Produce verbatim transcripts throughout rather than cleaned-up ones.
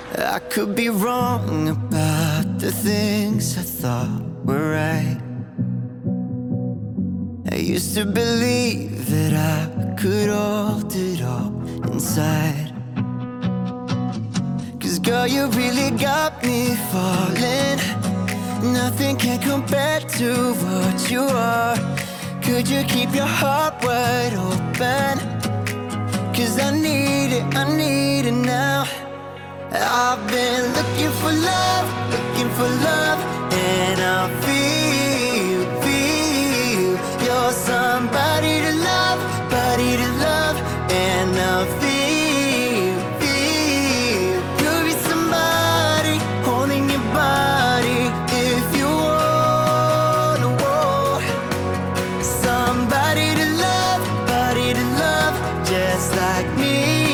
I could be wrong about the things I thought were right. I used to believe that I could hold it all inside. 'Cause girl, you really got me falling. Nothing can compare to what you are. Could you keep your heart wide open? 'Cause I need it, I need it now. I've been looking for love, looking for love, and I feel, feel you're somebody to love, body to love, and I feel, feel you'll be somebody holding your body if you wanna walk. Somebody to love, body to love, just like me.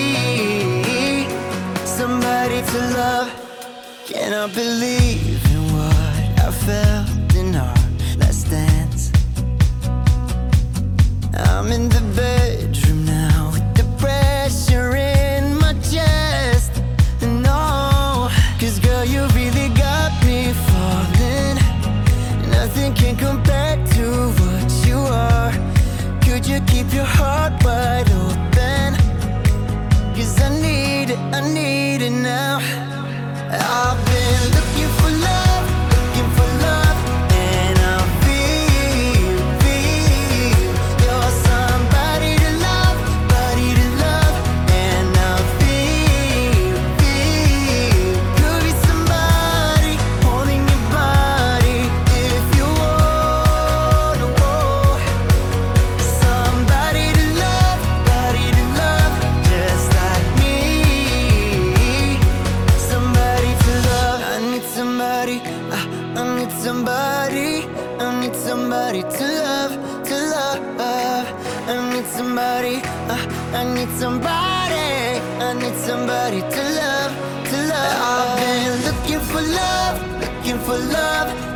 Somebody to love. Cannot believe in what I felt in our last dance. I'm in the bedroom now with the pressure in my chest. No, 'cause girl, you really got me falling. Nothing can compare to what you are. Could you keep your heart wide open? 'Cause I need it, I need it now. I've been looking for love, looking for love, and I feel, feel you're somebody to love, body to love, and I feel, feel you'll be somebody holding your body if you wanna walk. Somebody to love, body to love, just like me. Somebody to love. I need somebody, I, I need somebody, I need somebody to love, to love. I need somebody, I, I need somebody, I need somebody to love, to love. I've been looking for love, looking for love,